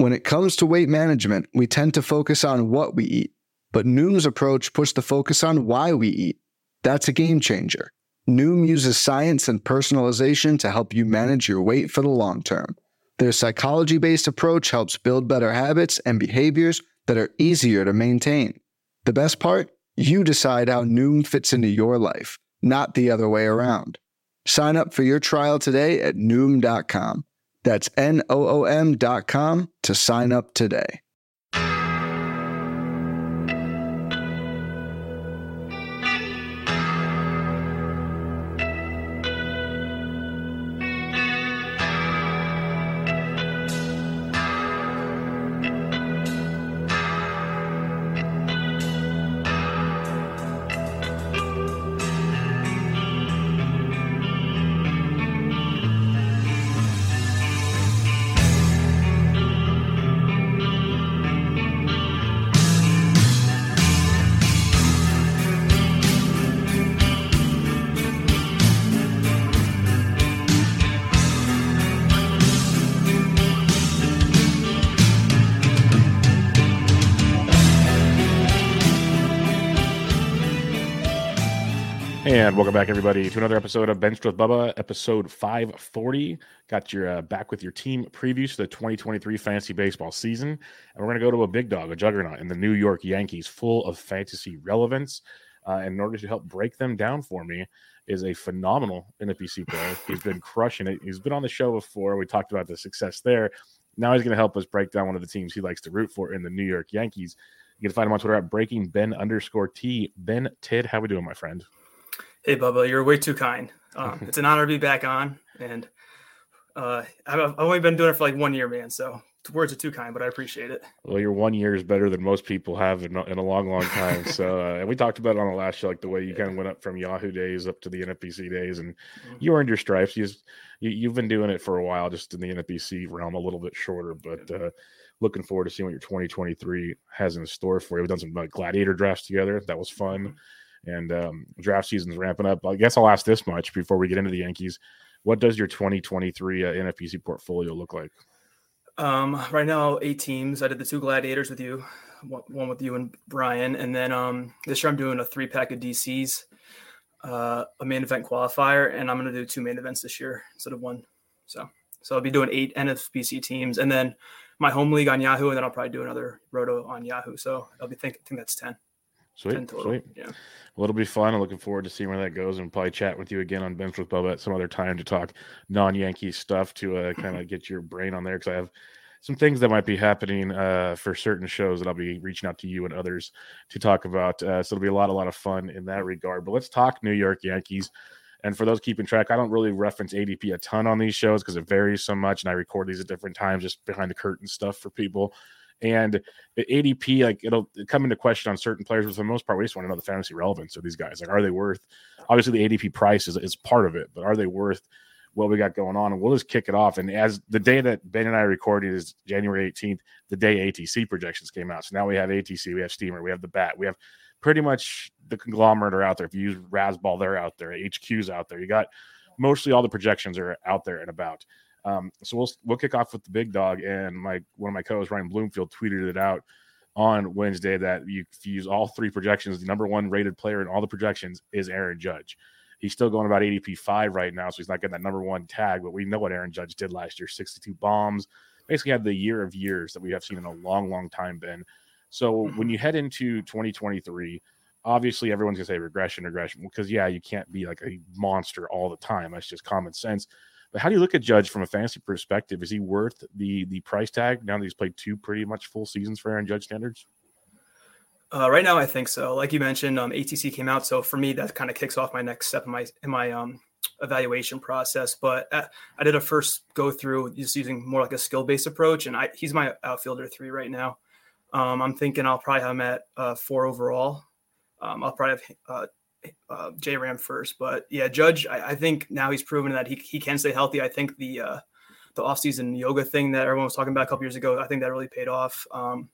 When it comes to weight management, we tend to focus on what we eat, but Noom's approach puts the focus on why we eat. That's a game changer. Noom uses science and personalization to help you manage your weight for the long term. Their psychology-based approach helps build better habits and behaviors that are easier to maintain. The best part? You decide how Noom fits into your life, not the other way around. Sign up for your trial today at Noom.com. That's Noom.com to sign up today. And welcome back, everybody, to another episode of Benched with Bubba, episode 540. Got your back with your team previews for the 2023 fantasy baseball season. And we're going to go to a big dog, a juggernaut in the New York Yankees, full of fantasy relevance. And in order to help break them down for me is a phenomenal NFBC player. He's been crushing it. He's been on the show before. We talked about the success there. Now he's going to help us break down one of the teams he likes to root for in the New York Yankees. You can find him on Twitter at BreakingBen_T. Ben Tid, how we doing, my friend? Hey, Bubba, you're way too kind. It's an honor to be back on, and I've only been doing it for like 1 year, man, so words are too kind, but I appreciate it. Well, your 1 year is better than most people have in a long, long time. So, and we talked about it on the last show, like the way you kind of went up from Yahoo days up to the NFBC days, and you earned your stripes. You've been doing it for a while, just in the NFBC realm, a little bit shorter, but looking forward to seeing what your 2023 has in store for you. We've done some gladiator drafts together. That was fun. And draft season's ramping up. I guess I'll ask this much before we get into the Yankees. What does your 2023 NFBC portfolio look like? Right now, 8 teams. I did the 2 gladiators with you, one with you and Brian. And then this year I'm doing a 3-pack of DCs, a main event qualifier, and I'm going to do 2 main events this year instead of 1. So I'll be doing 8 NFBC teams, and then my home league on Yahoo, and then I'll probably do another roto on Yahoo. So I'll be think that's 10. Sweet. Yeah. Well, it'll be fun. I'm looking forward to seeing where that goes, and probably chat with you again on Benched with Bubba at some other time to talk non-Yankee stuff to kind of get your brain on there, because I have some things that might be happening for certain shows that I'll be reaching out to you and others to talk about. So it'll be a lot of fun in that regard. But let's talk New York Yankees. And for those keeping track, I don't really reference ADP a ton on these shows because it varies so much, and I record these at different times, just behind the curtain stuff for people. And ADP, like, it'll come into question on certain players, but for the most part, we just want to know the fantasy relevance of these guys. Like, are they worth? Obviously, the ADP price is part of it, but are they worth what we got going on? And we'll just kick it off. And as the day that Ben and I recorded is January 18th, the day ATC projections came out. So now we have ATC, we have Steamer, we have the Bat, we have pretty much the conglomerate are out there. If you use Razzball, they're out there. HQ's out there. You got mostly all the projections are out there and about. So we'll kick off with the big dog, and one of my co-hosts, Ryan Bloomfield, tweeted it out on Wednesday that if you use all 3 projections, the number 1 rated player in all the projections is Aaron Judge. He's still going about ADP 5 right now, so he's not getting that number 1 tag, but we know what Aaron Judge did last year, 62 bombs, basically had the year of years that we have seen in a long, long time, Ben. So when you head into 2023, obviously everyone's going to say regression, because, yeah, you can't be like a monster all the time. That's just common sense. But how do you look at Judge from a fantasy perspective? Is he worth the price tag now that he's played 2 pretty much full seasons for Aaron Judge standards? Right now, I think so. Like you mentioned, ATC came out, so for me, that kind of kicks off my next step in my evaluation process. But I did a first go through just using more like a skill-based approach, and he's my outfielder 3 right now. I'm thinking I'll probably have him at 4 overall. I'll probably have J-Ram first, but yeah, Judge, I think now he's proven that he can stay healthy. I think the off-season yoga thing that everyone was talking about a couple years ago, I think that really paid off.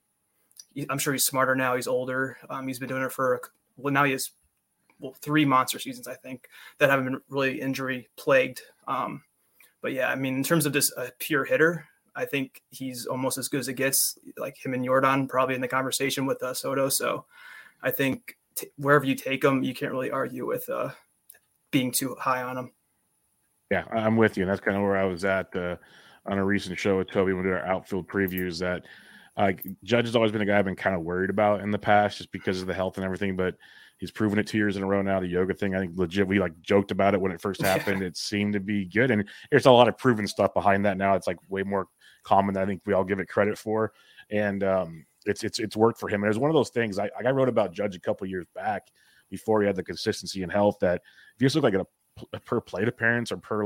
I'm sure he's smarter now. He's older. He's been doing it now he has 3 monster seasons, I think, that haven't been really injury plagued. But yeah, I mean, in terms of just a pure hitter, I think he's almost as good as it gets, like him and Jordan probably in the conversation with Soto. So I think wherever you take him, you can't really argue with being too high on him. Yeah, I'm with you. And that's kind of where I was at on a recent show with Toby when we did our outfield previews, that Judge has always been a guy I've been kind of worried about in the past just because of the health and everything, but he's proven it 2 years in a row now. The yoga thing, I think legit, we like joked about it when it first happened. It seemed to be good. And there's a lot of proven stuff behind that now. It's like way more common than I think we all give it credit for. And it's worked for him. And it was one of those things I wrote about Judge a couple years back before he had the consistency and health, that if you just look like a per plate appearance or per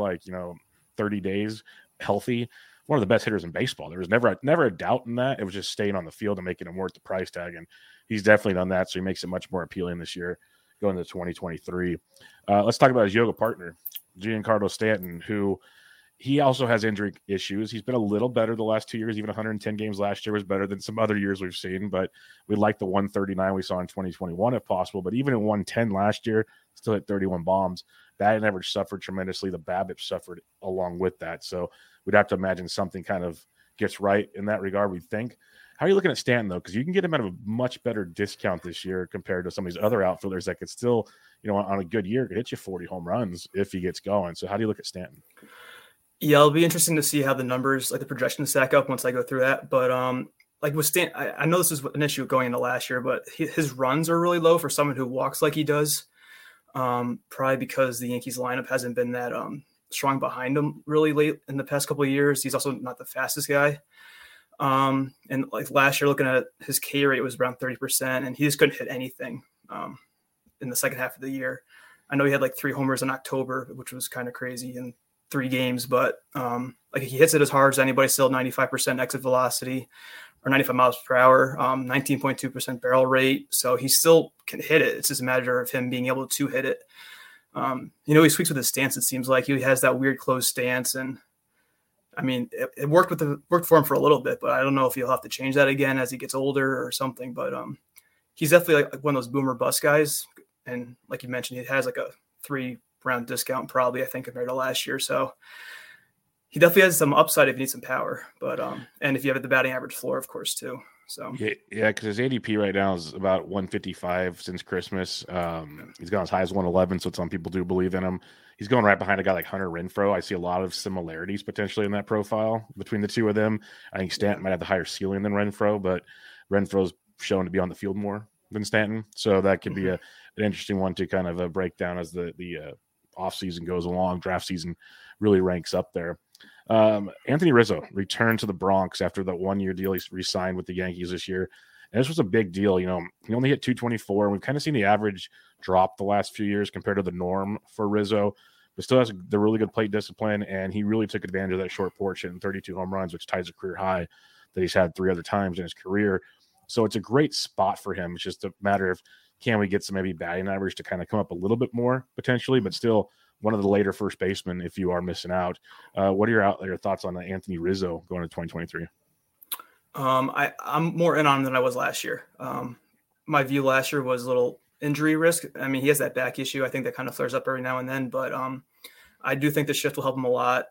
30 days healthy, one of the best hitters in baseball. There was never a doubt in that. It was just staying on the field and making him worth the price tag. And he's definitely done that. So he makes it much more appealing this year going into 2023. Let's talk about his yoga partner, Giancarlo Stanton, who he also has injury issues. He's been a little better the last 2 years. Even 110 games last year was better than some other years we've seen, but we like the 139 we saw in 2021 if possible. But even in 110 last year, still hit 31 bombs. Batting average suffered tremendously. The BABIP suffered along with that. So we'd have to imagine something kind of gets right in that regard, we think. How are you looking at Stanton, though? Because you can get him at a much better discount this year compared to some of these other outfielders that could still, on a good year, could hit you 40 home runs if he gets going. So how do you look at Stanton? Yeah, it'll be interesting to see how the numbers, like the projections, stack up once I go through that. But like with Stanton, I know this was an issue going into last year, but his runs are really low for someone who walks like he does. Probably because the Yankees lineup hasn't been that strong behind him really late in the past couple of years. He's also not the fastest guy. And like last year, looking at his K rate was around 30%, and he just couldn't hit anything in the second half of the year. I know he had like 3 homers in October, which was kind of crazy in 3 games, but like he hits it as hard as anybody, still 95% exit velocity or 95 miles per hour, 19.2% barrel rate. So he still can hit it. It's just a matter of him being able to hit it. He swings with his stance. It seems like he has that weird closed stance. And I mean, it worked for him for a little bit, but I don't know if he'll have to change that again as he gets older or something. But he's definitely like one of those boomer bust guys. And like you mentioned, he has like a 3-round discount probably, I think, compared to last year. So he definitely has some upside if you need some power, but and if you have the batting average floor, of course, too. So yeah, because his ADP right now is about 155 since Christmas. He's gone as high as 111, so some people do believe in him. He's going right behind a guy like Hunter Renfroe. I see a lot of similarities potentially in that profile between the two of them. I think Stanton might have the higher ceiling than Renfroe, but Renfroe's shown to be on the field more than Stanton, so that could be an interesting one to kind of break down as the offseason goes along. Draft season really ranks up there. Anthony Rizzo returned to the Bronx after the 1-year deal. He re-signed with the Yankees this year. And this was a big deal. He only hit 224, and we've kind of seen the average drop the last few years compared to the norm for Rizzo, but still has the really good plate discipline. And he really took advantage of that short porch and 32 home runs, which ties a career high that he's had 3 other times in his career. So it's a great spot for him. It's just a matter of, can we get some maybe batting average to kind of come up a little bit more potentially, but still one of the later first basemen if you are missing out. What are your thoughts on Anthony Rizzo going to 2023? I'm more in on him than I was last year. My view last year was a little injury risk. I mean, he has that back issue. I think that kind of flares up every now and then, but I do think the shift will help him a lot.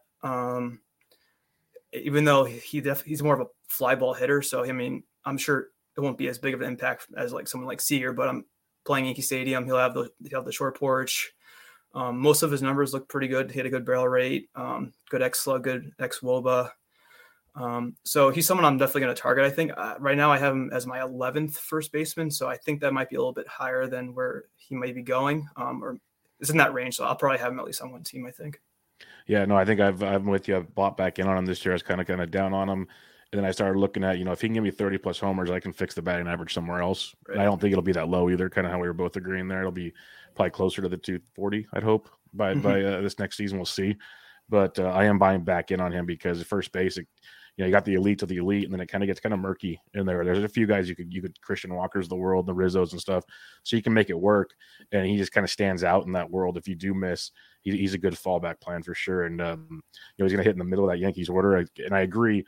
Even though he's more of a fly ball hitter. So, I mean, I'm sure it won't be as big of an impact as like someone like Seager, but I'm playing Yankee Stadium. He'll have the short porch. Most of his numbers look pretty good. He had a good barrel rate, good X-slug, good X-WOBA. So he's someone I'm definitely going to target. I think right now I have him as my 11th first baseman. So I think that might be a little bit higher than where he may be going, or it's in that range. So I'll probably have him at least on one team, I think. Yeah, no, I think I'm with you. I've bought back in on him this year. I was kind of down on him. And then I started looking at, if he can give me 30 plus homers, I can fix the batting average somewhere else. Right. And I don't think it'll be that low either, kind of how we were both agreeing there. It'll be probably closer to the 240, I'd hope, by this next season. We'll see. But I am buying back in on him because at first base, you got the elite of the elite, and then it kind of gets kind of murky in there. There's a few guys you could Christian Walker's the world, the Rizzos and stuff, so you can make it work. And he just kind of stands out in that world. If you do miss, he's a good fallback plan for sure. And he's going to hit in the middle of that Yankees order. And I agree.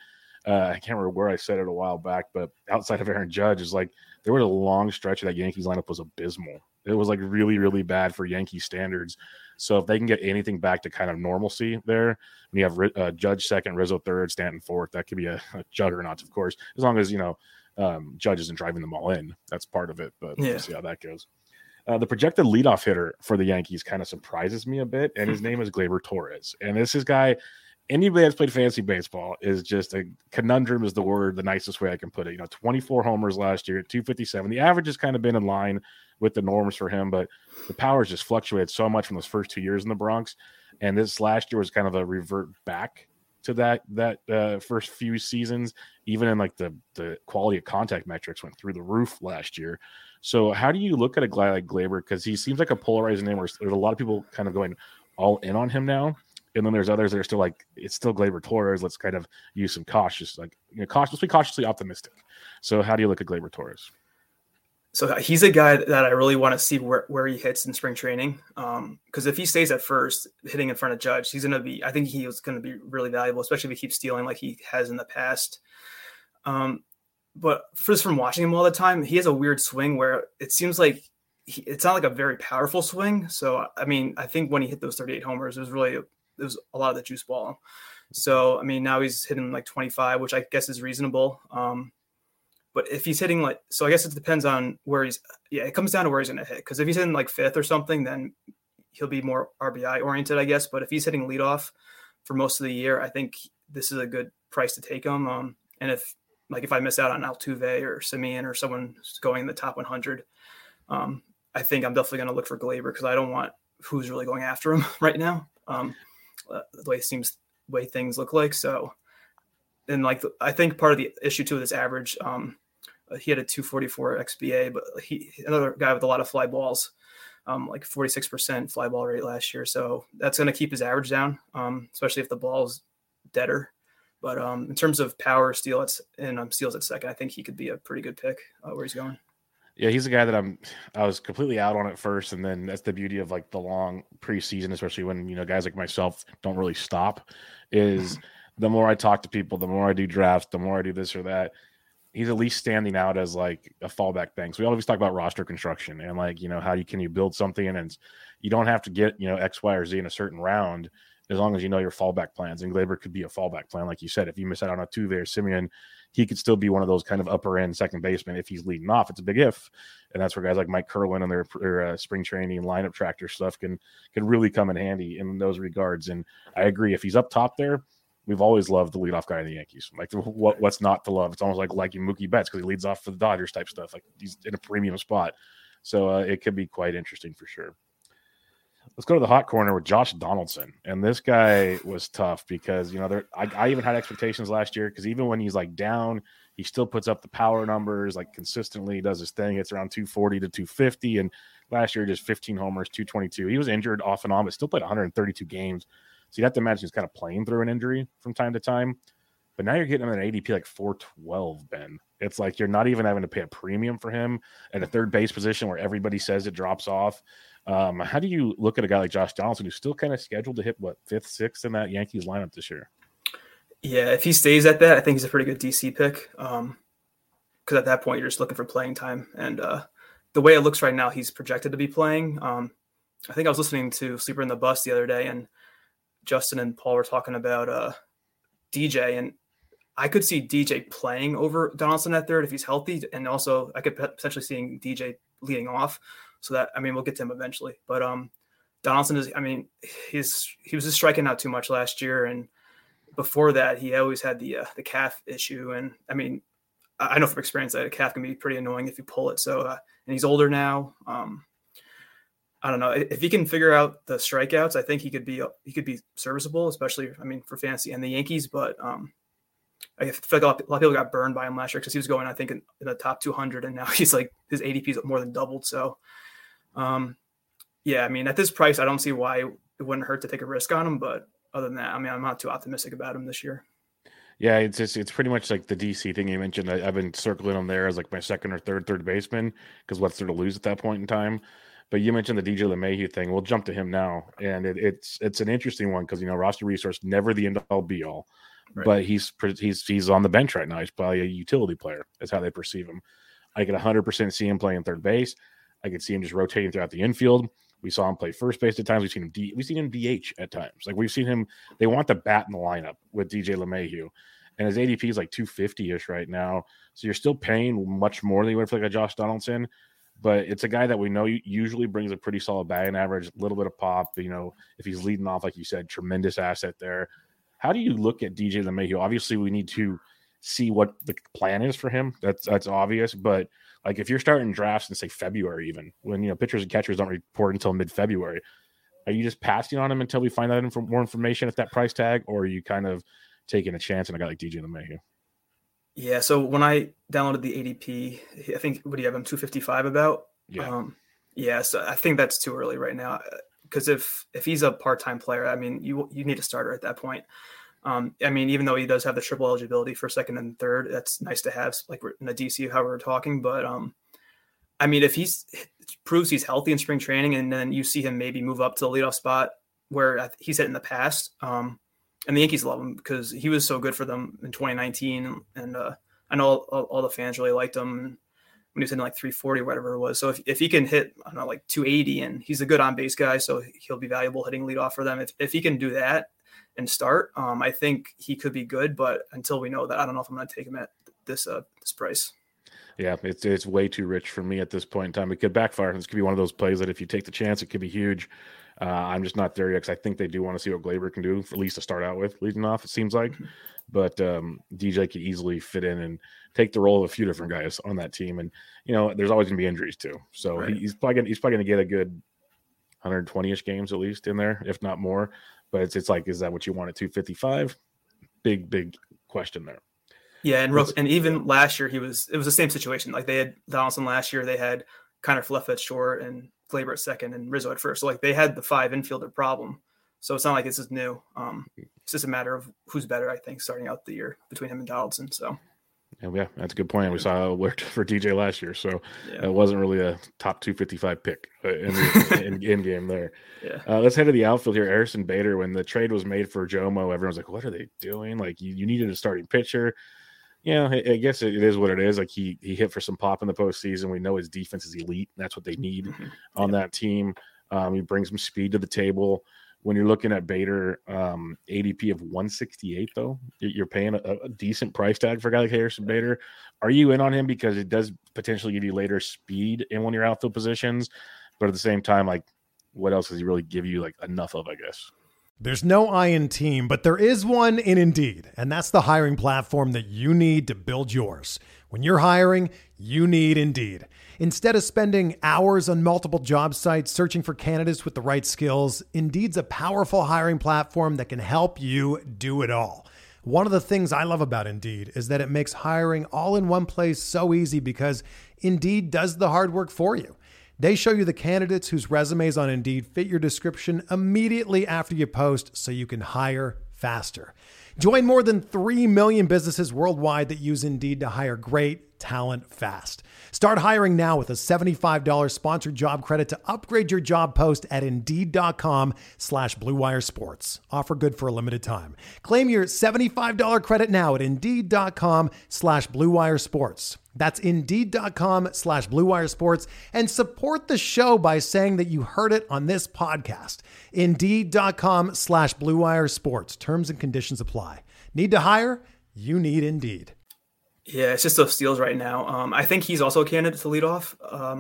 I can't remember where I said it a while back, but outside of Aaron Judge, is like there was a long stretch of that Yankees lineup was abysmal. It was like really, really bad for Yankee standards. So if they can get anything back to kind of normalcy there, when you have Judge second, Rizzo third, Stanton fourth, that could be a juggernaut, of course, as long as, Judge isn't driving them all in. That's part of it, but we'll see how that goes. The projected leadoff hitter for the Yankees kind of surprises me a bit, and his name is Gleyber Torres. And this is guy, anybody that's played fantasy baseball is just a conundrum is the word, the nicest way I can put it. 24 homers last year, 257. The average has kind of been in line with the norms for him, but the power's just fluctuated so much from those first 2 years in the Bronx. And this last year was kind of a revert back to that first few seasons. Even in like the quality of contact metrics went through the roof last year. So how do you look at a guy like Gleyber? Because he seems like a polarizing name where there's a lot of people kind of going all in on him now. And then there's others that are still like, it's still Gleyber Torres. Let's kind of use some cautiously optimistic. So how do you look at Gleyber Torres? So he's a guy that I really want to see where he hits in spring training. Because if he stays at first, hitting in front of Judge, I think he was going to be really valuable, especially if he keeps stealing like he has in the past. But just from watching him all the time, he has a weird swing where it seems like it's not like a very powerful swing. So, I mean, I think when he hit those 38 homers, it was a lot of the juice ball. So, I mean, now he's hitting like 25, which I guess is reasonable. But if he's hitting so I guess it depends on where it comes down to where he's going to hit. Because if he's hitting like fifth or something, then he'll be more RBI oriented, I guess. But if he's hitting leadoff for most of the year, I think this is a good price to take him. And if I miss out on Altuve or Semien or someone who's going in the top 100, I think I'm definitely going to look for Gleyber because I don't want who's really going after him right now. The way things look like. So, and I think part of the issue too with this average, he had a 244 XBA, but another guy with a lot of fly balls, like 46% fly ball rate last year. So that's going to keep his average down, especially if the ball's deader. But in terms of power, steals at second, I think he could be a pretty good pick where he's going. Yeah, he's a guy that I was completely out on at first, and then that's the beauty of like the long preseason, especially when guys like myself don't really stop. Is the more I talk to people, the more I do drafts, the more I do this or that. He's at least standing out as like a fallback thing. So we always talk about roster construction and like can you build something, and you don't have to get X, Y, or Z in a certain round as long as you know your fallback plans. And Gleyber could be a fallback plan, like you said. If you miss out on Altuve or Semien, he could still be one of those kind of upper end second baseman if he's leading off. It's a big if, and that's where guys like Mike Kerwin and their spring training lineup tractor stuff can really come in handy in those regards. And I agree, if he's up top there, we've always loved the leadoff guy in the Yankees. Like what's not to love? It's almost like liking Mookie Betts because he leads off for the Dodgers type stuff. Like he's in a premium spot, so it could be quite interesting for sure. Let's go to the hot corner with Josh Donaldson. And this guy was tough because, I even had expectations last year because even when he's like down, he still puts up the power numbers, like consistently does his thing. It's around 240 to 250. And last year, just 15 homers, 222. He was injured off and on, but still played 132 games. So you'd have to imagine he's kind of playing through an injury from time to time. But now you're getting him at an ADP like 412, Ben. It's like you're not even having to pay a premium for him at a third base position where everybody says it drops off. How do you look at a guy like Josh Donaldson who's still kind of scheduled to hit, fifth, sixth in that Yankees lineup this year? Yeah, if he stays at that, I think he's a pretty good DC pick. Because at that point, you're just looking for playing time. And the way it looks right now, he's projected to be playing. I think I was listening to Sleeper in the Bus the other day, and Justin and Paul were talking about DJ, and I could see DJ playing over Donaldson at third if he's healthy, and also I could potentially seeing DJ leading off. So that, we'll get to him eventually. But Donaldson is, he was just striking out too much last year, and before that, he always had the calf issue. And I know from experience that a calf can be pretty annoying if you pull it. So and he's older now. I don't know if he can figure out the strikeouts. I think he could be serviceable, especially for fantasy and the Yankees. But I feel like a lot of people got burned by him last year because he was going, I think, in the top 200, and now he's like his ADP is more than doubled. So, at this price, I don't see why it wouldn't hurt to take a risk on him. But other than that, I'm not too optimistic about him this year. Yeah, it's pretty much like the DC thing you mentioned. I've been circling him there as like my second or third baseman because what's there to lose at that point in time. But you mentioned the DJ LeMahieu thing. We'll jump to him now, and it's an interesting one because roster resource never the end all be all. but he's on the bench right now. He's probably a utility player. That's how they perceive him. I could 100% see him playing third base. I could see him just rotating throughout the infield. We saw him play first base at times. We've seen him DH at times. Like we've seen him. They want the bat in the lineup with DJ LeMahieu, and his ADP is like 250-ish right now. So you're still paying much more than you would for like a Josh Donaldson, but it's a guy that we know usually brings a pretty solid batting average, a little bit of pop. You know, if he's leading off, like you said, tremendous asset there. How do you look at DJ LeMahieu? Obviously, we need to see what the plan is for him. That's obvious, but like if you're starting drafts in say February, even when pitchers and catchers don't report until mid-February, are you just passing on him until we find out more information at that price tag, or are you kind of taking a chance on a guy like DJ LeMahieu? Yeah, so when I downloaded the ADP, I think, what do you have him 255 about? Yeah. So I think that's too early right now, because if he's a part-time player, I mean, you need a starter at that point. I mean, even though he does have the triple eligibility for second and third, that's nice to have, like in the DC, how we're talking. But I mean, if he's proves he's healthy in spring training, and then you see him maybe move up to the leadoff spot where he's hit in the past, and the Yankees love him because he was so good for them in 2019, and I know all the fans really liked him when he was hitting like 340 or whatever it was. So if he can hit, I don't know, like 280, and he's a good on base guy, so he'll be valuable hitting leadoff for them. If he can do that and start, I think he could be good, but until we know that, I don't know if I'm going to take him at this price. Yeah, it's way too rich for me at this point in time. It could backfire. This could be one of those plays that if you take the chance, it could be huge. I'm just not there yet because I think they do want to see what Gleyber can do, for at least to start out with, leading off, it seems like. But DJ could easily fit in and take the role of a few different guys on that team. And, there's always going to be injuries too. So right. he's probably going to get a good 120-ish games at least in there, if not more. But it's like, is that what you want at 255? Big question there. Yeah, and even last year it was the same situation. Like they had Donaldson last year, they had Connor Fluff at short and Gleyber at second and Rizzo at first. So like they had the 5 infielder problem. So it's not like this is new. It's just a matter of who's better, I think, starting out the year between him and Donaldson. So yeah, that's a good point. We saw it worked for DJ last year, so it wasn't really a top 255 pick in game there. Yeah. Let's head to the outfield here. Harrison Bader, when the trade was made for Jomo, everyone's like, what are they doing? Like you needed a starting pitcher. Yeah, I guess it is what it is. Like he hit for some pop in the postseason. We know his defense is elite. That's what they need on that team. He brings some speed to the table. When you're looking at Bader, ADP of 168, though, you're paying a decent price tag for a guy like Harrison Bader. Are you in on him because it does potentially give you later speed in one of your outfield positions? But at the same time, like, what else does he really give you like enough of, I guess? There's no I in team, but there is one in Indeed, and that's the hiring platform that you need to build yours. When you're hiring, you need Indeed. Instead of spending hours on multiple job sites searching for candidates with the right skills, Indeed's a powerful hiring platform that can help you do it all. One of the things I love about Indeed is that it makes hiring all in one place so easy because Indeed does the hard work for you. They show you the candidates whose resumes on Indeed fit your description immediately after you post so you can hire faster. Join more than 3 million businesses worldwide that use Indeed to hire great talent fast. Start hiring now with a $75 sponsored job credit to upgrade your job post at Indeed.com/Blue Wire Sports. Offer good for a limited time. Claim your $75 credit now at Indeed.com/Blue Wire Sports. That's Indeed.com/Blue Wire Sports, and support the show by saying that you heard it on this podcast. Indeed.com/Blue Wire Sports. Terms and conditions apply. Need to hire? You need Indeed. Yeah, it's just those steals right now. I think he's also a candidate to lead off,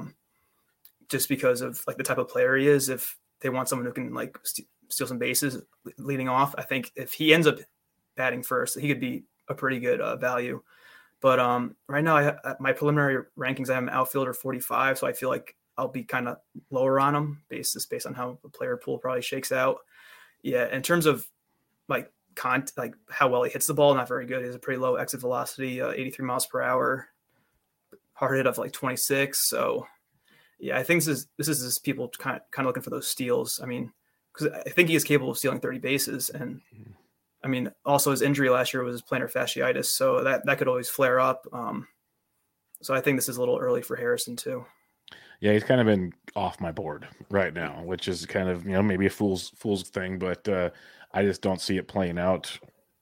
just because of like the type of player he is. If they want someone who can like steal some bases leading off, I think if he ends up batting first, he could be a pretty good value. But right now, my preliminary rankings, I have an outfielder 45, so I feel like I'll be kind of lower on him based on how the player pool probably shakes out. Yeah, in terms of like how well he hits the ball, not very good. He has a pretty low exit velocity, 83 miles per hour, hard hit of like 26. So yeah, I think this is people kind of looking for those steals. I mean, because I think he is capable of stealing 30 bases, and I mean, also his injury last year was plantar fasciitis, so that could always flare up. So I think this is a little early for Harrison too. Yeah, he's kind of been off my board right now, which is kind of maybe a fool's thing, but I just don't see it playing out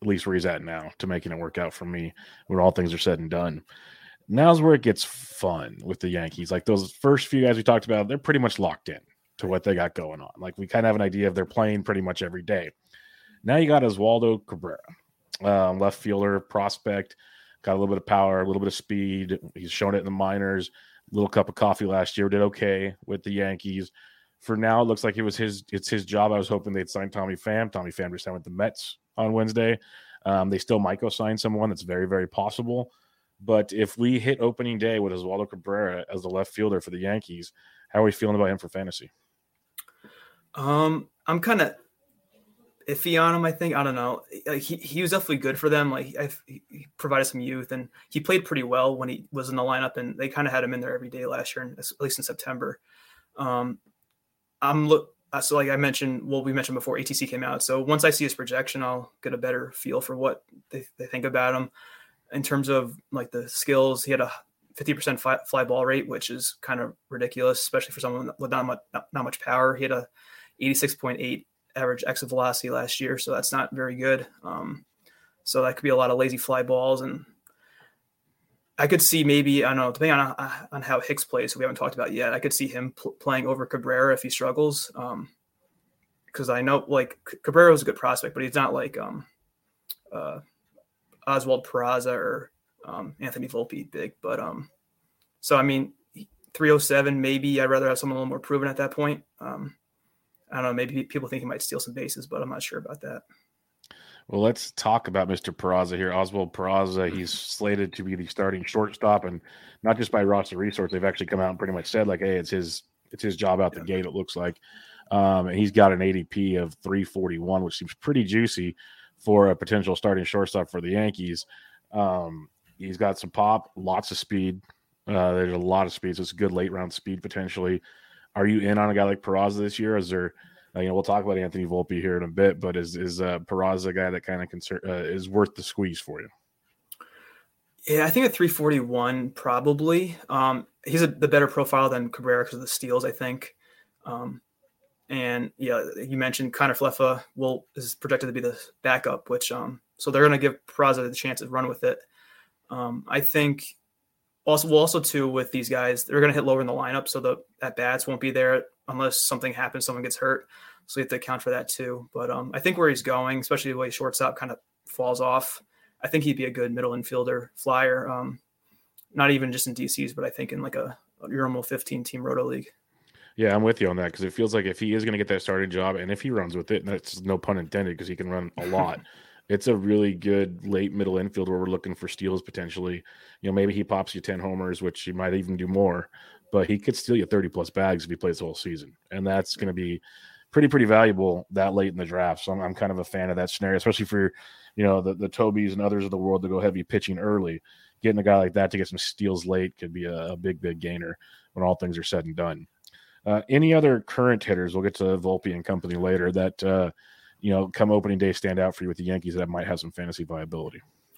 at least where he's at now, to making it work out for me when all things are said and done. Now's where it gets fun with the Yankees. Like those first few guys we talked about, they're pretty much locked in to what they got going on. Like we kind of have an idea of they're playing pretty much every day. Now you got Oswaldo Cabrera, left fielder, prospect, got a little bit of power, a little bit of speed. He's shown it in the minors. Little cup of coffee last year, did okay with the Yankees. For now, it looks like it's his job. I was hoping they'd sign Tommy Pham. Tommy Pham just signed with the Mets on Wednesday. They still might go sign someone. That's very, very possible. But if we hit opening day with Oswaldo Cabrera as the left fielder for the Yankees, how are we feeling about him for fantasy? I'm kind of iffy on him. I think, I don't know. He was definitely good for them. Like he provided some youth, and he played pretty well when he was in the lineup. And they kind of had him in there every day last year, at least in September. So like I mentioned, we mentioned before ATC came out. So once I see his projection, I'll get a better feel for what they think about him. In terms of like the skills, he had a 50% fly ball rate, which is kind of ridiculous, especially for someone with not much power. He had a 86.8 average exit velocity last year, so that's not very good. So that could be a lot of lazy fly balls, and I could see maybe, I don't know, depending on how Hicks plays, who we haven't talked about yet, I could see him playing over Cabrera if he struggles. Because I know like Cabrera was a good prospect, but he's not like Oswald Peraza or Anthony Volpe big. But so I mean, 307 maybe. I'd rather have someone a little more proven at that point. I don't know. Maybe people think he might steal some bases, but I'm not sure about that. Well, let's talk about Mr. Peraza here. Oswald Peraza, he's slated to be the starting shortstop, and not just by roster resource. They've actually come out and pretty much said, like, hey, it's his job out the gate, it looks like. And he's got an ADP of 341, which seems pretty juicy for a potential starting shortstop for the Yankees. He's got some pop, lots of speed. There's a lot of speed, so it's a good late-round speed potentially. Are you in on a guy like Peraza this year? Is there we'll talk about Anthony Volpe here in a bit, but is Peraza a guy that kind of is worth the squeeze for you? Yeah, I think at 341 probably. He's the better profile than Cabrera because of the steals, I think. And yeah, you mentioned Connor Fleffa is projected to be the backup, which so they're going to give Peraza the chance to run with it. I think also too with these guys, they're going to hit lower in the lineup, so the at bats won't be there unless something happens, someone gets hurt. So you have to account for that too. But I think where he's going, especially the way shortstop kind of falls off, I think he'd be a good middle infielder flyer. Not even just in DCs, but I think in like a normal 15-team Roto League. Yeah, I'm with you on that because it feels like if he is going to get that starting job, and if he runs with it, and that's no pun intended because he can run a lot, it's a really good late middle infield where we're looking for steals potentially. Maybe he pops you 10 homers, which he might even do more, but he could steal you 30-plus bags if he plays the whole season, and that's going to be pretty valuable that late in the draft. So I'm kind of a fan of that scenario, especially for the Tobys and others of the world to go heavy pitching early. Getting a guy like that to get some steals late could be a big gainer when all things are said and done. Any other current hitters, we'll get to Volpe and company later, that come opening day stand out for you with the Yankees that might have some fantasy viability?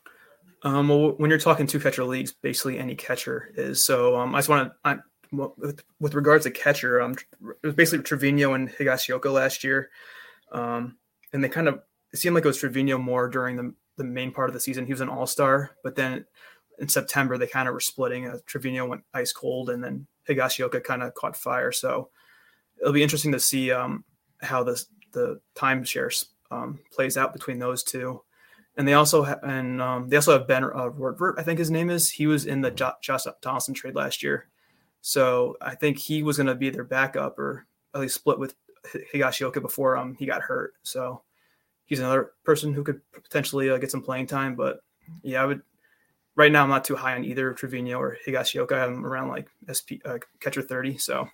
Well, when you're talking two catcher leagues, basically any catcher is. So I just want to with regards to catcher, it was basically Trevino and Higashioka last year, and they kind of it seemed like it was Trevino more during the main part of the season. He was an all-star, but then in September they kind of were splitting. Trevino went ice cold, and then Higashioka kind of caught fire. So it'll be interesting to see how the timeshare plays out between those two. And they also have Ben Rortvert, I think his name is. He was in the Josh Donaldson trade last year. So I think he was going to be their backup, or at least split with Higashioka before he got hurt. So he's another person who could potentially get some playing time. But yeah, right now I'm not too high on either Trevino or Higashioka. I'm around like catcher 30. So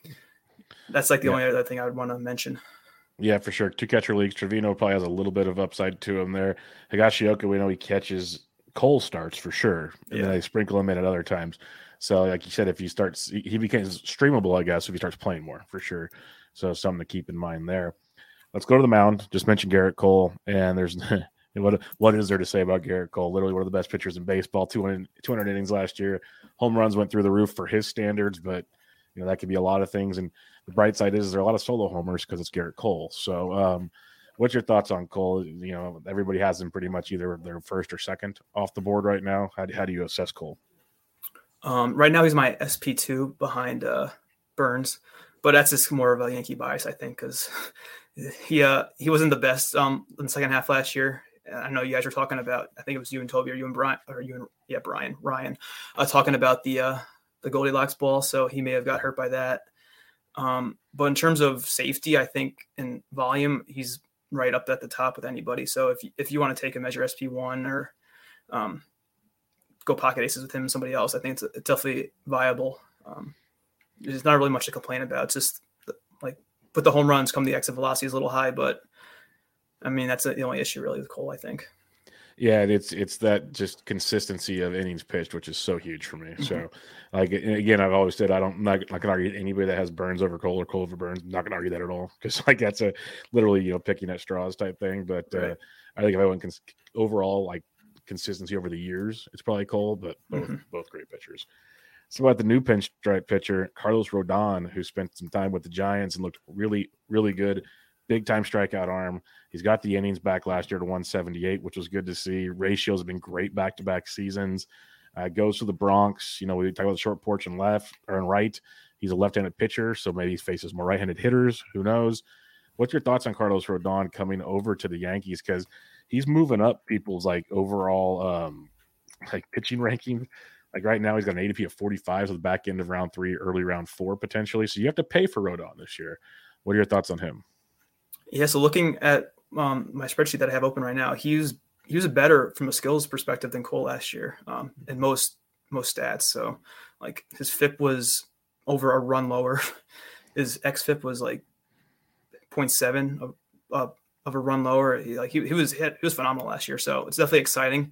that's like the only other thing I would want to mention. Yeah, for sure. Two catcher leagues. Trevino probably has a little bit of upside to him there. Higashioka, we know he catches Cole starts for sure. And then they sprinkle him in at other times. So like you said, if he becomes streamable, I guess, if he starts playing more for sure. So something to keep in mind there. Let's go to the mound. Just mentioned Garrett Cole, and there's what is there to say about Garrett Cole? Literally one of the best pitchers in baseball. 200 innings last year. Home runs went through the roof for his standards, but that could be a lot of things. And the bright side is there are a lot of solo homers because it's Garrett Cole. So What's your thoughts on Cole? Everybody has him pretty much either their first or second off the board right now. How do you assess Cole? Right now he's my SP2 behind Burns, but that's just more of a Yankee bias, I think, because he wasn't the best in the second half last year. I know you guys were talking about, I think it was you and Toby or you and Brian, Ryan, talking about the Goldilocks ball. So he may have got hurt by that. But in terms of safety, I think in volume, he's right up at the top with anybody. So if you want to take him as your SP1 or go pocket aces with him and somebody else, I think it's definitely viable. There's not really much to complain about. It's just like, but the home runs come the exit velocity is a little high, but I mean, that's the only issue really with Cole, I think. Yeah, it's that just consistency of innings pitched, which is so huge for me. Mm-hmm. So, like, again, I've always said I'm not going to argue anybody that has Burns over Cole or Cole over Burns. I'm not going to argue that at all because like that's a literally picking at straws type thing. But right. I think if I went overall like consistency over the years, it's probably Cole, but both great pitchers. So about the new pinstripe pitcher, Carlos Rodon, who spent some time with the Giants and looked really, really good. Big time strikeout arm. He's got the innings back last year to 178, which was good to see. Ratios have been great back-to-back seasons. Goes to the Bronx. We talk about the short porch and left or and right. He's a left-handed pitcher, so maybe he faces more right-handed hitters. Who knows? What's your thoughts on Carlos Rodon coming over to the Yankees? Because he's moving up people's like overall like pitching ranking. Like right now, he's got an ADP of 45, so the back end of round 3, early round 4 potentially. So you have to pay for Rodon this year. What are your thoughts on him? Yeah, so looking at my spreadsheet that I have open right now, he was better from a skills perspective than Cole last year in most stats. So like his FIP was over a run lower. His XFIP was like 0.7 of a run lower. He was phenomenal last year. So it's definitely exciting.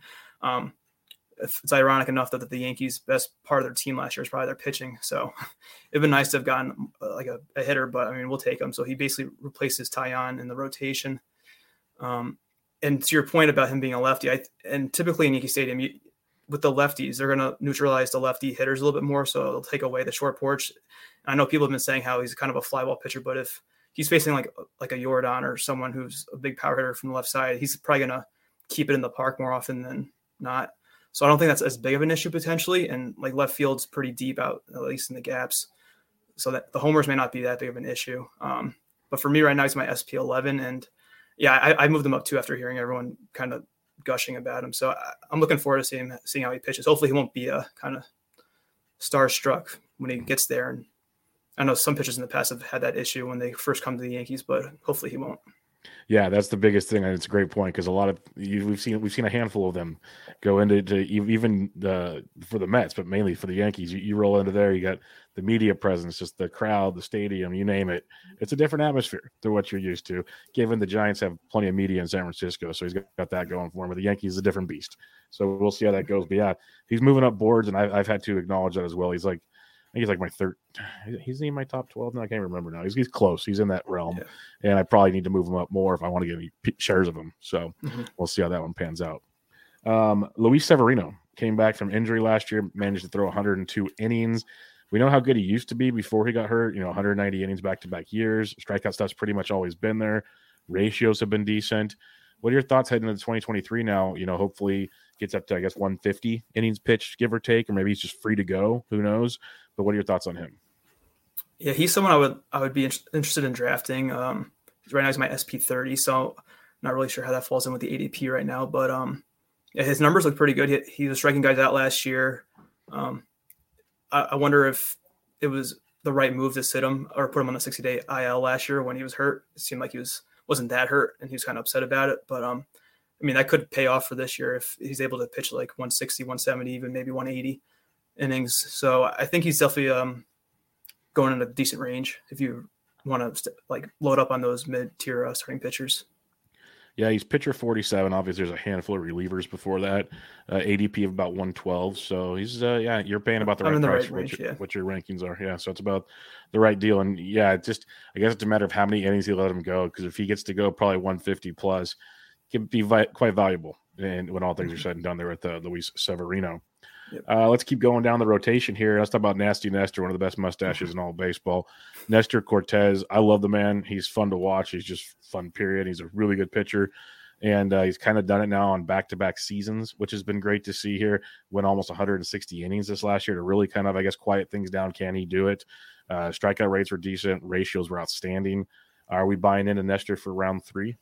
It's ironic enough that the Yankees' best part of their team last year is probably their pitching. So it'd been nice to have gotten like a hitter, but I mean, we'll take him. So he basically replaces Taillon in the rotation. And to your point about him being a lefty, and typically in Yankee Stadium, with the lefties, they're going to neutralize the lefty hitters a little bit more. So it'll take away the short porch. I know people have been saying how he's kind of a fly ball pitcher, but if he's facing like a Yordan or someone who's a big power hitter from the left side, he's probably going to keep it in the park more often than not. So I don't think that's as big of an issue potentially. And like left field's pretty deep out, at least in the gaps. So that the homers may not be that big of an issue. But for me right now, he's my SP11. And yeah, I moved him up too after hearing everyone kind of gushing about him. So I'm looking forward to seeing how he pitches. Hopefully he won't be a kind of starstruck when he gets there. And I know some pitchers in the past have had that issue when they first come to the Yankees, but hopefully he won't. Yeah, that's the biggest thing, and it's a great point because a lot of we've seen a handful of them go into even for the Mets, but mainly for the Yankees. You roll into there, you got the media presence, just the crowd, the stadium, you name it. It's a different atmosphere to what you're used to. Given the Giants have plenty of media in San Francisco, so he's got that going for him. But the Yankees is a different beast, so we'll see how that goes. But yeah, he's moving up boards, and I've had to acknowledge that as well. He's like. I think he's like my third. He's in my top 12 now. I can't remember now. He's close. He's in that realm, and I probably need to move him up more if I want to get any shares of him. So we'll see how that one pans out. Luis Severino came back from injury last year, managed to throw 102 innings. We know how good he used to be before he got hurt. 190 innings back-to-back years. Strikeout stuff's pretty much always been there. Ratios have been decent. What are your thoughts heading into 2023 now? Hopefully gets up to, I guess, 150 innings pitched, give or take, or maybe he's just free to go. Who knows? But what are your thoughts on him? Yeah, he's someone I would be interested in drafting. Right now he's my SP30, so not really sure how that falls in with the ADP right now. But yeah, his numbers look pretty good. He was striking guys out last year. I wonder if it was the right move to sit him or put him on the 60-day IL last year when he was hurt. It seemed like he wasn't that hurt, and he was kind of upset about it. But I mean, that could pay off for this year if he's able to pitch like 160, 170, even maybe 180 innings. So I think he's definitely going in a decent range if you want to like load up on those mid-tier starting pitchers. Yeah, he's pitcher 47. Obviously, there's a handful of relievers before that. ADP of about 112. So he's you're paying about the right price for what your rankings are. Yeah, so it's about the right deal. And yeah, I guess it's a matter of how many innings you let him go, because if he gets to go probably 150 plus, it can be quite valuable. And when all things are said and done there with Luis Severino. Yep. Let's keep going down the rotation here. Let's talk about Nasty Nestor, one of the best mustaches in all baseball. Nestor Cortez, I love the man. He's fun to watch. He's just fun, period. He's a really good pitcher. And he's kind of done it now on back-to-back seasons, which has been great to see here. Went almost 160 innings this last year to really kind of, I guess, quiet things down. Can he do it? Strikeout rates were decent. Ratios were outstanding. Are we buying into Nestor for round 3?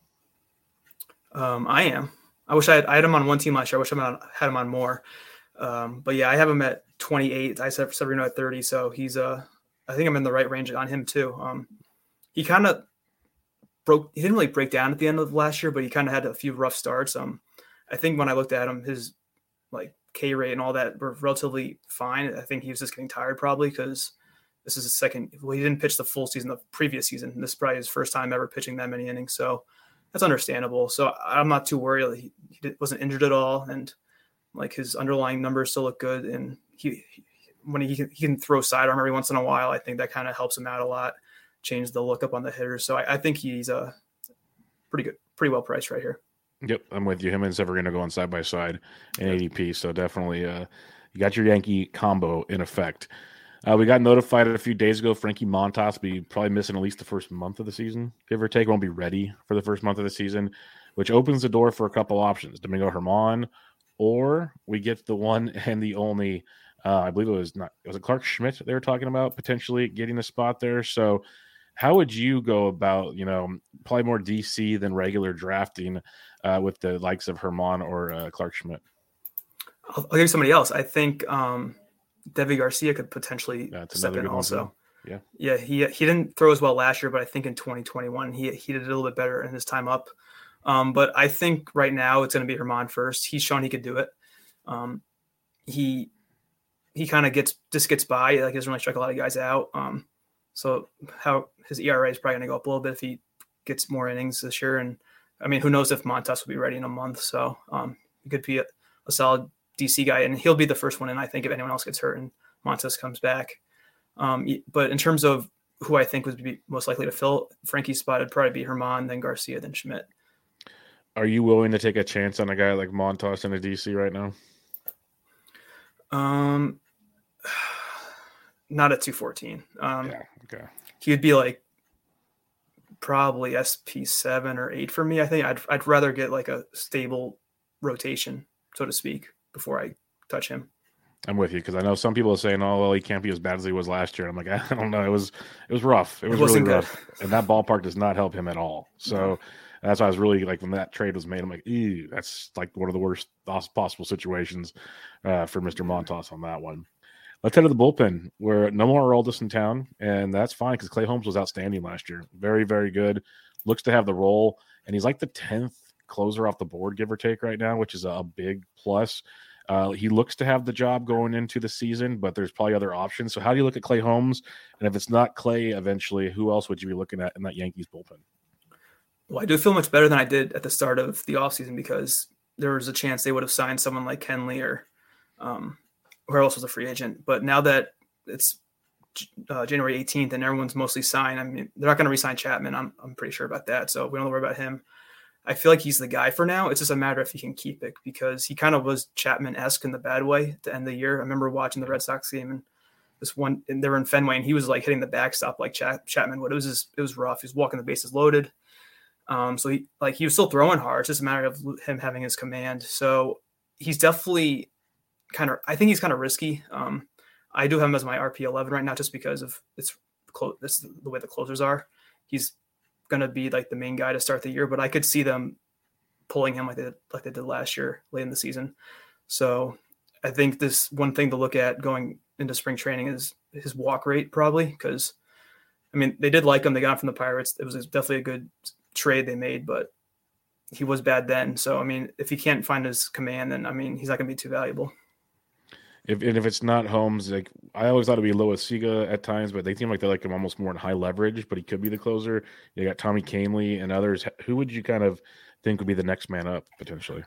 I am. I wish I had him on one team last year. I wish I had him on more. But yeah, I have him at 28. I said Severino at 30. So he's I think I'm in the right range on him too. He kind of he didn't really break down at the end of last year, but he kind of had a few rough starts. I think when I looked at him, his like K rate and all that were relatively fine. I think he was just getting tired probably because this is his second. Well, he didn't pitch the full season the previous season. This is probably his first time ever pitching that many innings. So that's understandable. So I'm not too worried. He wasn't injured at all. And like his underlying numbers still look good. And when he can throw sidearm every once in a while, I think that kind of helps him out a lot. Change the look up on the hitters. So I think he's pretty good, pretty well priced right here. Yep, I'm with you. Him and Severino going side by side in ADP. So definitely you got your Yankee combo in effect. We got notified a few days ago Frankie Montas will be probably missing at least the first month of the season, give or take. Won't be ready for the first month of the season, which opens the door for a couple options. Domingo Germán, or we get the one and the only, I believe was it Clark Schmidt they were talking about potentially getting a spot there. So how would you go about, probably more DC than regular drafting with the likes of Germán or Clark Schmidt? I'll give you somebody else. I think Deivi Garcia could potentially step in also. Yeah. He didn't throw as well last year, but I think in 2021 he did a little bit better in his time up. But I think right now it's going to be Germán first. He's shown he could do it. He kind of gets by. Like he doesn't really strike a lot of guys out. So how his ERA is probably going to go up a little bit if he gets more innings this year. And I mean, who knows if Montas will be ready in a month. So he could be a solid DC guy, and he'll be the first one in, I think, if anyone else gets hurt and Montas comes back. But in terms of who I think would be most likely to fill Frankie's spot, it'd probably be Germán, then Garcia, then Schmidt. Are you willing to take a chance on a guy like Montas in a DC right now? Not at 214. Yeah, okay. He would be like probably SP7 or 8 for me. I think I'd rather get like a stable rotation, so to speak, before I touch him. I'm with you because I know some people are saying, "Oh, well, he can't be as bad as he was last year." I'm like, I don't know. It was rough. It was really rough, and that ballpark does not help him at all. So that's why I was really like when that trade was made. I'm like, ew, that's like one of the worst possible situations for Mr. Montas on that one. Let's head to the bullpen. Where no more Aroldis in town, and that's fine because Clay Holmes was outstanding last year. Very, very good. Looks to have the role, and he's like the 10th closer off the board, give or take, right now, which is a big plus. He looks to have the job going into the season, but there's probably other options. So how do you look at Clay Holmes? And if it's not Clay eventually, who else would you be looking at in that Yankees bullpen? Well, I do feel much better than I did at the start of the offseason because there was a chance they would have signed someone like Kenley or whoever else was a free agent. But now that it's January 18th and everyone's mostly signed, I mean, they're not going to re-sign Chapman. I'm pretty sure about that. So we don't have to worry about him. I feel like he's the guy for now. It's just a matter if he can keep it because he kind of was Chapman-esque in the bad way to end the year. I remember watching the Red Sox game and they were in Fenway and he was like hitting the backstop like Chapman would. It was rough. He was walking the bases loaded. So he was still throwing hard. It's just a matter of him having his command. So he's definitely I think he's kind of risky. I do have him as my RP11 right now just because of it's the way the closers are. He's going to be like the main guy to start the year, but I could see them pulling him like they did last year late in the season. So I think this one thing to look at going into spring training is his walk rate probably. Cause I mean, they did like him. They got him from the Pirates. It was definitely a good trade they made, but he was bad then. So, I mean, if he can't find his command, then I mean, he's not going to be too valuable. If it's not Holmes, like I always thought it'd be Loaizaga at times, but they seem like they like him almost more in high leverage, but he could be the closer. You got Tommy Kahnle and others. Who would you kind of think would be the next man up potentially?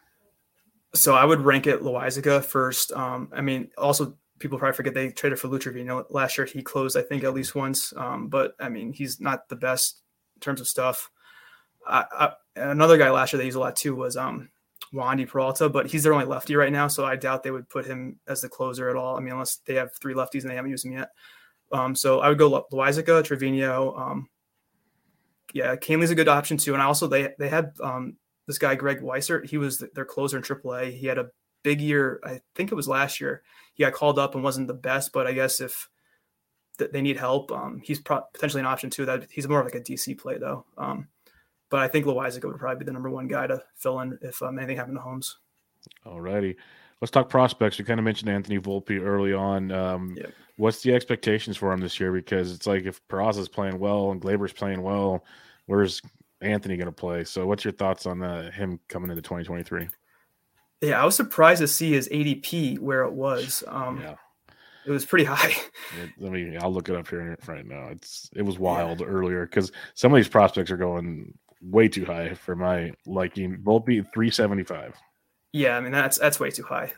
So I would rank it Loaizaga first. I mean, also people probably forget they traded for Lou Trevino last year. He closed, I think, at least once. But I mean, he's not the best in terms of stuff. Another guy last year they used a lot too was Wandy Peralta, but he's their only lefty right now, so I doubt they would put him as the closer at all. I mean, unless they have 3 lefties and they haven't used him yet. So I would go Loaisiga, Trevino. Canley's a good option too. And I also they had this guy Greg Weissert. He was their closer in AAA. He had a big year. I think it was last year. He got called up and wasn't the best, but I guess if they need help, he's potentially an option too. That he's more of like a DC play though. But I think Loaisiga would probably be the number 1 guy to fill in if anything happened to Holmes. All righty. Let's talk prospects. We kind of mentioned Anthony Volpe early on. What's the expectations for him this year? Because it's like if Peraza's playing well and Gleyber's playing well, where's Anthony going to play? So what's your thoughts on him coming into 2023? Yeah, I was surprised to see his ADP where it was. It was pretty high. I'll look it up here right now. It was wild earlier because some of these prospects are going way too high for my liking. Volpe 375. Yeah, I mean that's way too high.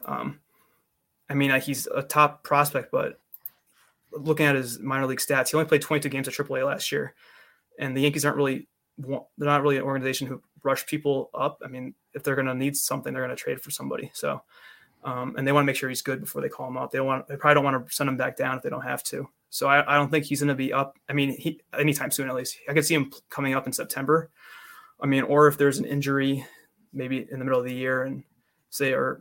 I mean he's a top prospect, but looking at his minor league stats, he only played 22 games at AAA last year, and the Yankees they're not really an organization who rush people up. I mean, if they're going to need something, they're going to trade for somebody. So, and they want to make sure he's good before they call him up. They probably don't want to send him back down if they don't have to. So I don't think he's going to be up. I mean, anytime soon at least. I could see him coming up in September. I mean, or if there's an injury, maybe in the middle of the year, and so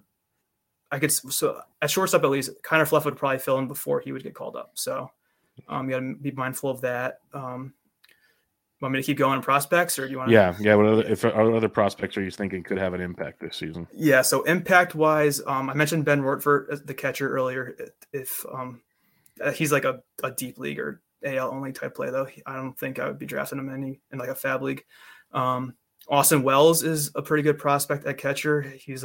at shortstop at least, Kiner Fluff would probably fill in before he would get called up. So you got to be mindful of that. Want me to keep going on prospects, or do you want to? Yeah. What other prospects are you thinking could have an impact this season? Yeah. So impact wise, I mentioned Ben Rortfert, the catcher, earlier. If he's like a deep league or AL only type play, though, I don't think I would be drafting him in like a fab league. Austin Wells is a pretty good prospect at catcher.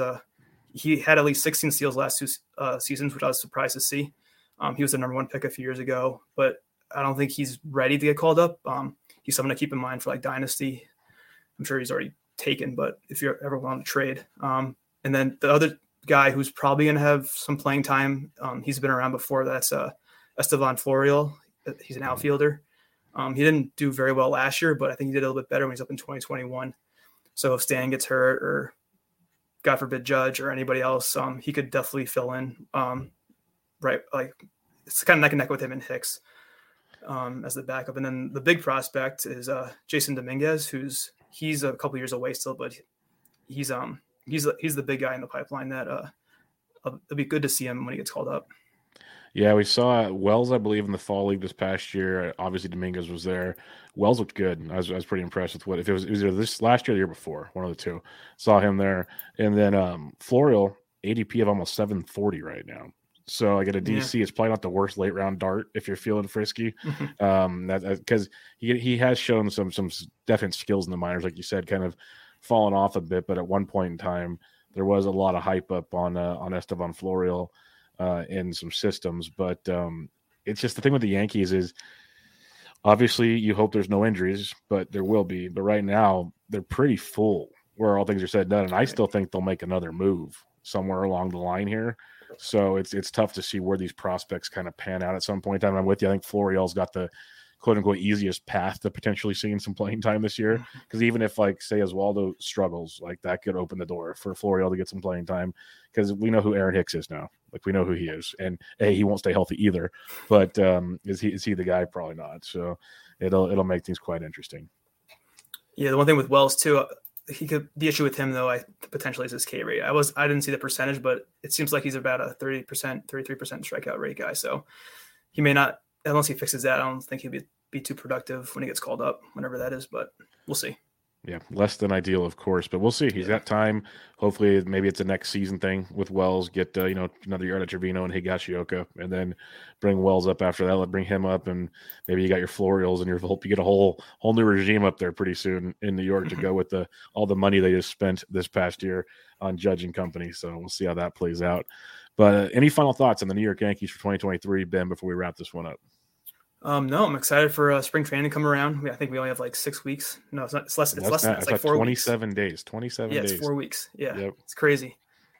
He had at least 16 steals last 2 seasons, which I was surprised to see. He was the number 1 pick a few years ago, but I don't think he's ready to get called up. He's someone to keep in mind for like Dynasty. I'm sure he's already taken, but if you're ever willing to trade. And then the other guy who's probably going to have some playing time, he's been around before. That's Estevan Florial. He's an outfielder. He didn't do very well last year, but I think he did a little bit better when he's up in 2021. So if Stan gets hurt or God forbid Judge or anybody else, he could definitely fill in. Right. Like it's kind of neck and neck with him and Hicks as the backup. And then the big prospect is Jason Dominguez, he's a couple years away still, but he's the big guy in the pipeline that it'll be good to see him when he gets called up. Yeah, we saw Wells, I believe, in the fall league this past year. Obviously, Dominguez was there. Wells looked good. I was pretty impressed with if it was either this last year or the year before, one of the two. Saw him there. And then Florial, ADP of almost 740 right now. So I get a DC. It's probably not the worst late round dart if you're feeling frisky, because he has shown some definite skills in the minors, like you said, kind of fallen off a bit. But at one point in time, there was a lot of hype up on Estevan Florial in some systems. But it's just the thing with the Yankees is obviously you hope there's no injuries, but there will be. But right now they're pretty full where all things are said and done, and I still think they'll make another move somewhere along the line here. So it's tough to see where these prospects kind of pan out at some point in time. I'm with you. I think Florial's got the quote-unquote easiest path to potentially seeing some playing time this year, because even if, like, say, Oswaldo struggles, like, that could open the door for Florial to get some playing time, because we know who Aaron Hicks is now. Like, we know who he is. And, he won't stay healthy either. But is he the guy? Probably not. So it'll make things quite interesting. Yeah, the one thing with Wells, too, the issue with him, though, potentially is his K rate. I didn't see the percentage, but it seems like he's about a 30%, 33% strikeout rate guy. So he may not, unless he fixes that, I don't think he'd be too productive when he gets called up, whenever that is, but we'll see. Yeah, less than ideal, of course, but we'll see. He's got time. Hopefully, maybe it's a next season thing with Wells. Get another year out of Trevino and Higashioka, and then bring Wells up after that. Let bring him up, and maybe you got your Florials and your Volpe. You get a whole new regime up there pretty soon in New York to go with all the money they just spent this past year on Judge and company. So we'll see how that plays out. But any final thoughts on the New York Yankees for 2023, Ben, before we wrap this one up? No, I'm excited for spring training to come around. I think we only have like 6 weeks. No, it's not. It's less than that. It's like 4 27 weeks. days. 27 days. Yeah, it's 4 weeks. Yeah, yep. It's crazy.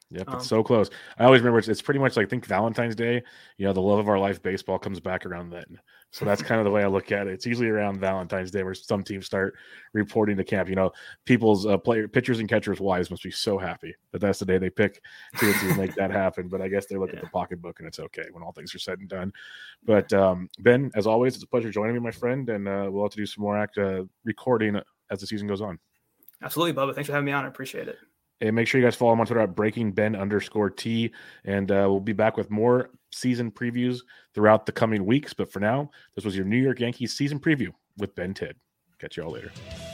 Yep, it's so close. I always remember it's pretty much like, I think Valentine's Day, the love of our life baseball comes back around then. So that's kind of the way I look at it. It's usually around Valentine's Day where some teams start reporting to camp. People's pitchers and catchers' wives must be so happy that that's the day they pick to make that happen. But I guess they look at the pocketbook and it's okay when all things are said and done. But Ben, as always, it's a pleasure joining me, my friend, and we'll have to do some more recording as the season goes on. Absolutely, Bubba. Thanks for having me on. I appreciate it. And make sure you guys follow him on Twitter at BreakingBen_T. And we'll be back with more season previews throughout the coming weeks. But for now, this was your New York Yankees season preview with Ben Tidd. Catch you all later.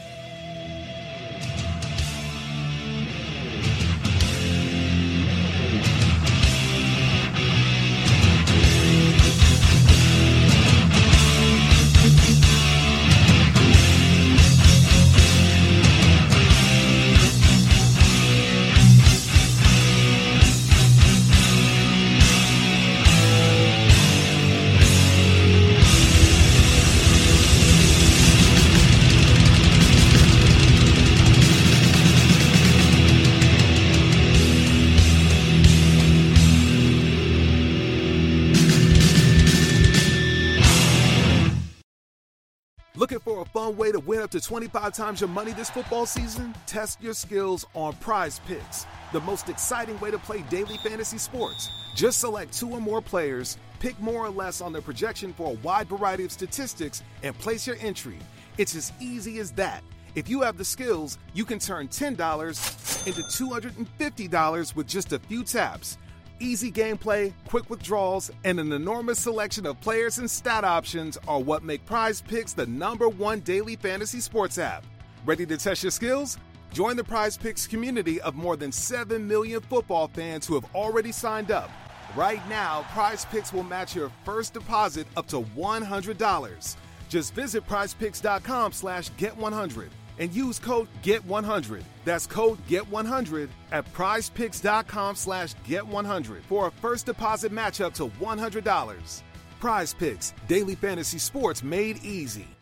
Looking for a fun way to win up to 25 times your money this football season? Test your skills on Prize Picks, the most exciting way to play daily fantasy sports. Just select 2 or more players, pick more or less on their projection for a wide variety of statistics, and place your entry. It's as easy as that. If you have the skills, you can turn $10 into $250 with just a few taps. Easy gameplay, quick withdrawals, and an enormous selection of players and stat options are what make Prize Picks the #1 daily fantasy sports app. Ready to test your skills? Join the Prize Picks community of more than 7 million football fans who have already signed up. Right now, Prize Picks will match your first deposit up to $100. Just visit prizepicks.com/get100 and use code GET100. That's code GET100 at prizepicks.com/get100 for a first deposit match up to $100. Prize Picks, daily fantasy sports made easy.